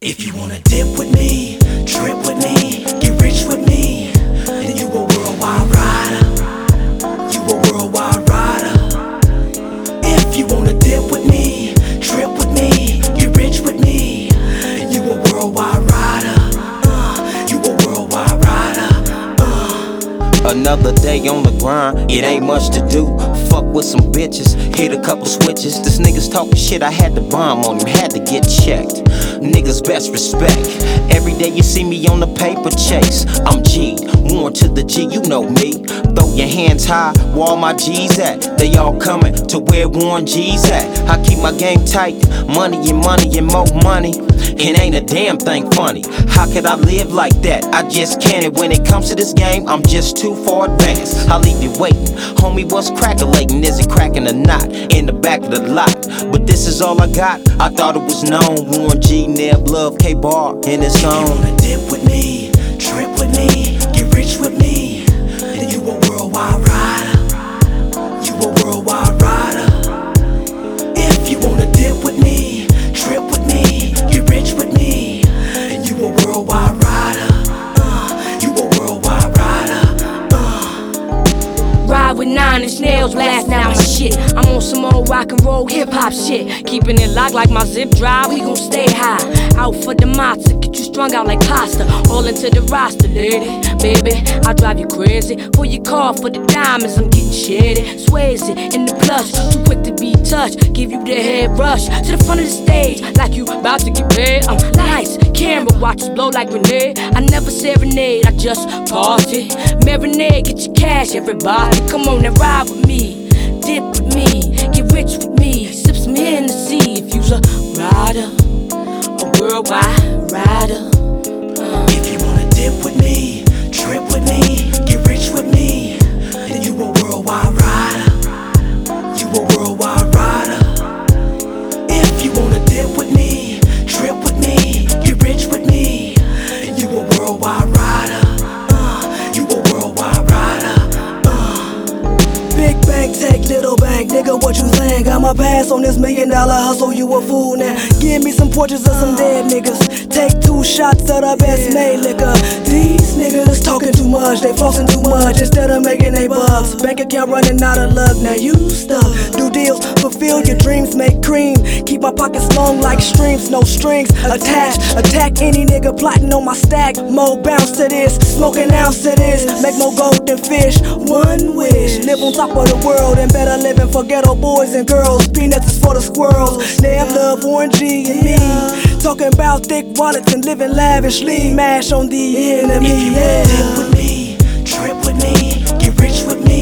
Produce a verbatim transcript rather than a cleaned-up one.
If you wanna dip with me, trip with me, get rich with me, then you a worldwide rider. You a worldwide rider. If you wanna dip with me, trip with me, get rich with me, then you a worldwide rider. Uh, you a worldwide rider. Uh. Another day on the grind, it ain't much to do. Fuck with some bitches, hit a couple switches. This niggas talking shit, I had to bomb on him, had to get checked. Niggas best respect. Every day you see me on the paper chase. I'm G, Warren to the G, you know me. Throw your hands high, where all my G's at. They all coming to where Warren G's at. I keep my game tight, money and money and more money. It ain't a damn thing funny. How could I live like that? I just can't. And when it comes to this game, I'm just too far advanced. I leave you waiting. Homie, what's crackalating? Is it cracking or not? In the back of the lot. But this is all I got. I thought it was known. Warren G, Neb, Love, K-Bar in its own. If you wanna dip with me, trip with me, get rich with me, then you a worldwide rider. You a worldwide rider. If you wanna dip with me, trip with me, get rich with me, then you a worldwide rider. Uh, you a worldwide rider. Uh. Ride with nine inch nails, blast down my shit. I'm on some old rock and roll hip hop shit. Keeping it locked like my zip drive, we gon' stay high. Out for the matzah, get you strung out like pasta. All into the roster, lady, baby, I'll drive you crazy. Pull your car for the diamonds, I'm getting shitty. Swayze in the plush, too quick to be touched. Give you the head rush to the front of the stage, like you about to get paid. I'm nice, camera watches blow like grenade. I never serenade, I just party. Marinade, get your cash, everybody. Come on and ride with me, dip with me, get rich with me. Sip some Hennessy if you's a rider, a worldwide rider. Uh. If you wanna dip with me, trip with me, get rich with me, then you a worldwide rider. You a worldwide rider. If you wanna dip with me, trip with me, get rich with me, then you a worldwide rider. Uh, you a worldwide rider. Uh. Big bank, take little bank, nigga, what you think? I'ma pass on this million dollar hustle, you a fool now. Give me some portraits of some dead niggas. Take two shots of the best made liquor. These niggas talking too much, they flossing too much instead of making they bucks. Bank account running out of luck, now you stuck. Do deals, fulfill your dreams, make cream. Keep my pockets long like streams, no strings attached. Attack any nigga plotting on my stack. More bounce to this, smoke an ounce to this. Make more gold than fish, one wish. Live on top of the world and better living for ghetto boys and girls. Peanuts is for the squirrels. Neb, Love, Warren G and me. Talking about thick wallets and living lavishly. Mash on the enemy. If you wanna dip with me, trip with me, get rich with me,